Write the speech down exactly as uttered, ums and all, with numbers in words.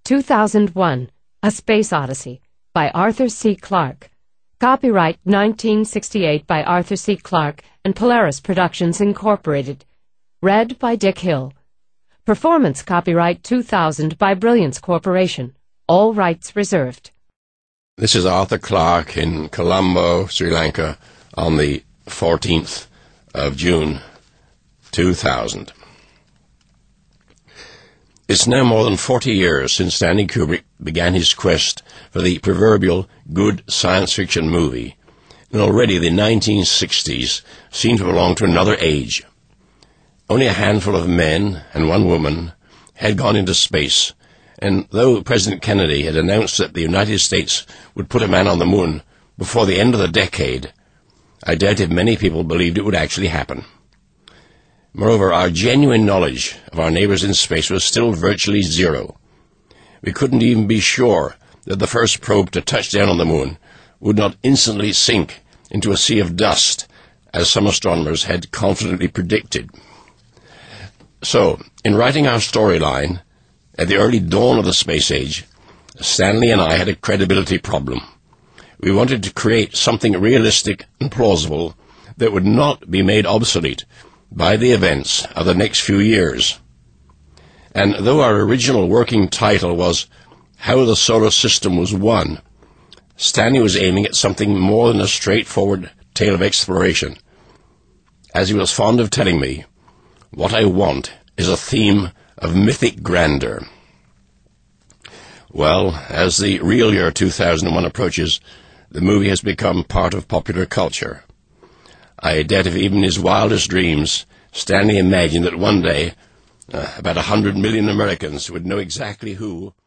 two thousand one, A Space Odyssey, by Arthur C. Clarke. Copyright nineteen sixty-eight by Arthur C. Clarke and Polaris Productions, Incorporated. Read by Dick Hill. Performance copyright two thousand by Brilliance Corporation. All rights reserved. This is Arthur Clarke in Colombo, Sri Lanka, on the fourteenth of June, two thousand. It's now more than forty years since Stanley Kubrick began his quest for the proverbial good science fiction movie, and already the nineteen sixties seem to belong to another age. Only a handful of men and one woman had gone into space, and though President Kennedy had announced that the United States would put a man on the moon before the end of the decade, I doubt if many people believed it would actually happen. Moreover, our genuine knowledge of our neighbors in space was still virtually zero. We couldn't even be sure that the first probe to touch down on the moon would not instantly sink into a sea of dust, as some astronomers had confidently predicted. So, in writing our storyline, at the early dawn of the space age, Stanley and I had a credibility problem. We wanted to create something realistic and plausible that would not be made obsolete by the events of the next few years. And though our original working title was How the Solar System Was Won, Stanley was aiming at something more than a straightforward tale of exploration. As he was fond of telling me, what I want is a theme of mythic grandeur. Well, as the real year two thousand one approaches, the movie has become part of popular culture. I doubt if even in his wildest dreams Stanley imagined that one day uh, about a hundred million Americans would know exactly who